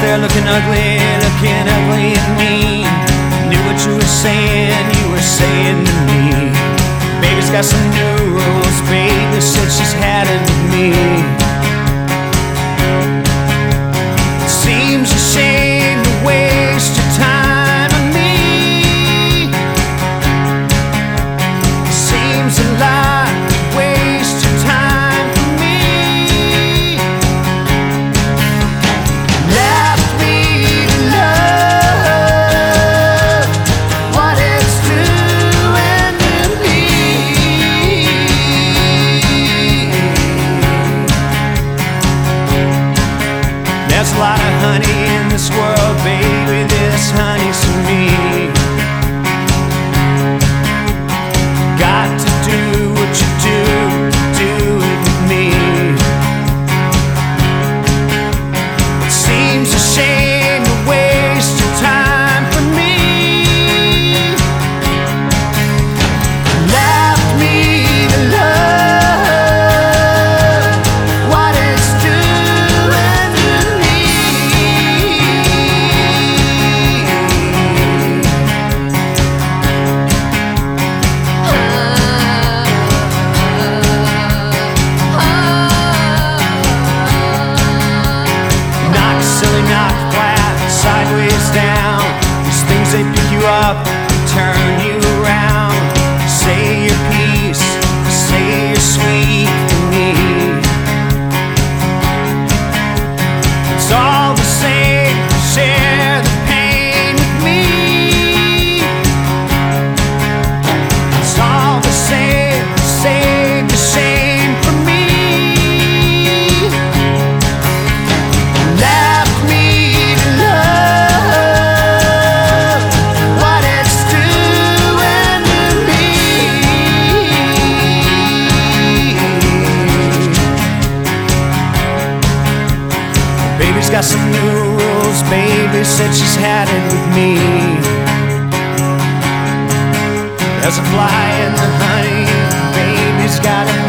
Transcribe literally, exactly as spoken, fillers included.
there looking ugly, looking ugly at me. Knew what you were saying, you were saying to me. Baby's got some new rules, baby said she's had it with me. Seems a shame to waste your time on me. Seems a lot to waste your time for me. Left me to love what it's doing to me. There's a lot of honey in this world, baby, this honey's for me. Got to do what you do, do it with me. It seems a shame to waste your time for me. Left me to love what it's doing to me. Knock, silly, knock, flat, sideways down. These things, they pick you up, turn you around. Say your piece, say you're sweet for me. It's all the same, share the pain with me. It's all the same, save the shame for me. Left me to love what it's doing to me. Baby's got some new rules, baby said she's had it with me. There's a fly in the honey, baby's got a